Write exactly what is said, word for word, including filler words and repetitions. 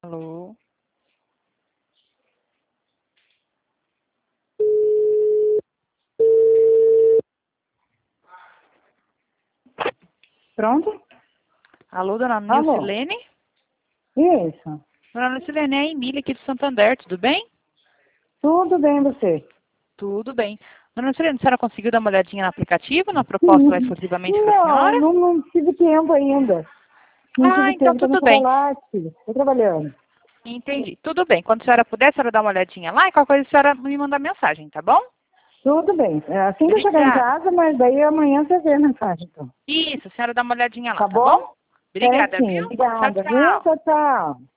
Alô? Pronto? Alô, dona Alô? Nilcilene? Isso. Dona Nilcilene, é a Emília aqui de Santander, tudo bem? Tudo bem, você? Tudo bem. Dona Nilcilene, a senhora conseguiu dar uma olhadinha no aplicativo, na proposta lá exclusivamente para a Não, senhora? não, não tive tempo ainda. Não Ah, tive então tempo, tô no tudo bem. chocolate. Estou trabalhando. Entendi. Tudo bem. Quando a senhora puder, a senhora dá uma olhadinha lá e qualquer coisa a senhora me manda mensagem, tá bom? Tudo bem. É assim que eu chegar em Obrigada. casa, mas daí amanhã você vê a mensagem, então. Isso, a senhora dá uma olhadinha lá, Tá tá bom? bom? Obrigada, Certinho. viu? Tchau, Obrigada, viu? tchau. Tchau, tchau.